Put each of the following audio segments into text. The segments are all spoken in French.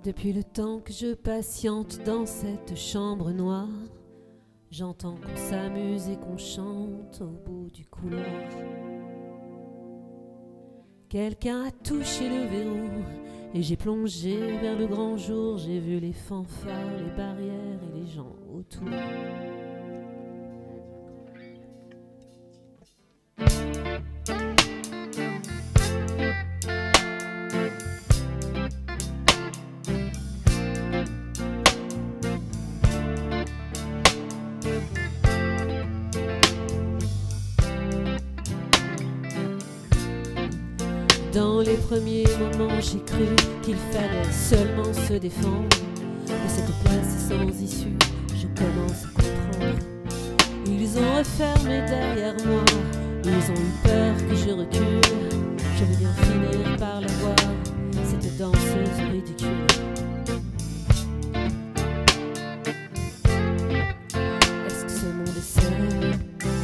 Depuis le temps que je patiente dans cette chambre noire, j'entends qu'on s'amuse et qu'on chante au bout du couloir. Quelqu'un a touché le verrou et j'ai plongé vers le grand jour. J'ai vu les fanfares, les barrières et les gens autour. Dans les premiers moments, j'ai cru qu'il fallait seulement se défendre. Mais cette place est sans issue, je commence à comprendre. Ils ont refermé derrière moi, ils ont eu peur que je recule. Je veux bien finir par la voir, cette danseuse ridicule. Est-ce que ce monde est sérieux ?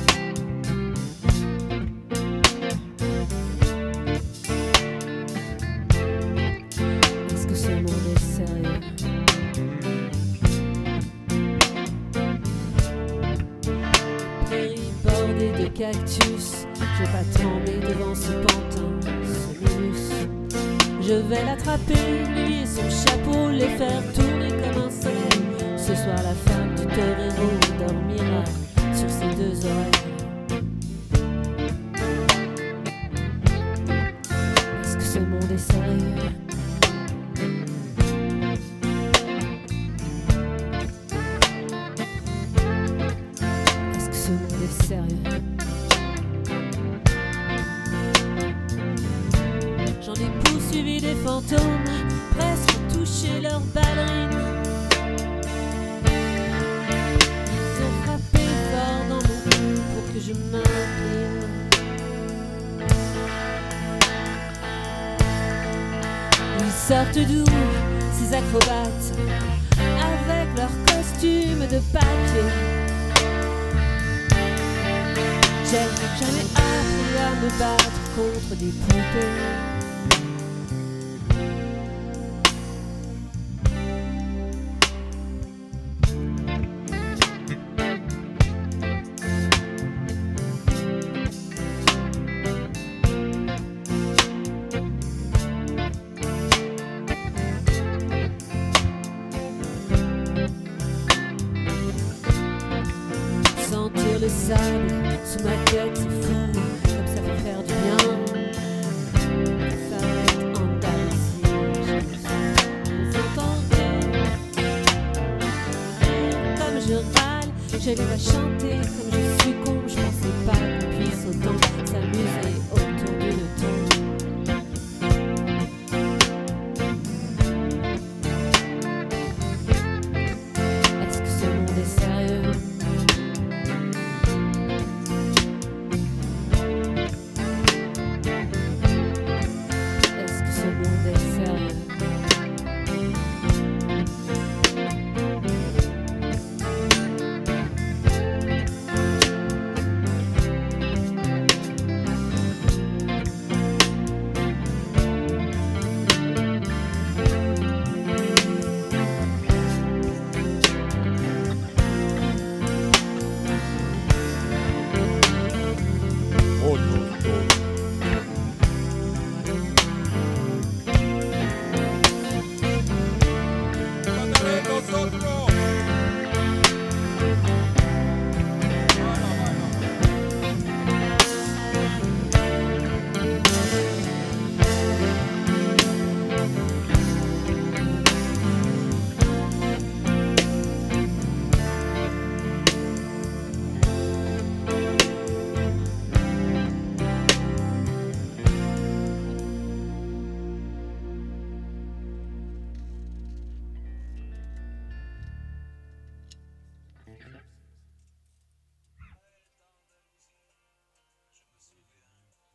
De cactus, je vais pas trembler devant ce pantin, ce minus. Je vais l'attraper, lui et son chapeau, les faire tourner comme un soleil. Ce soir la femme du torero dormira sur ses deux oreilles. Est-ce que ce monde est sérieux ? Est-ce que ce monde est sérieux ? J'en ai poursuivi des fantômes, presque touché leurs ballerines. Ils ont frappé fort dans mon cou pour que je m'incline. Ils sortent d'où, ces acrobates, avec leurs costumes de papier. J'ai jamais appris à me battre contre des poupées. Sentir le sable sous ma tête, c'est fou, comme ça peut faire du bien. Ça va être Andalousie, vous entendez? Comme je râle, je les vois chanter.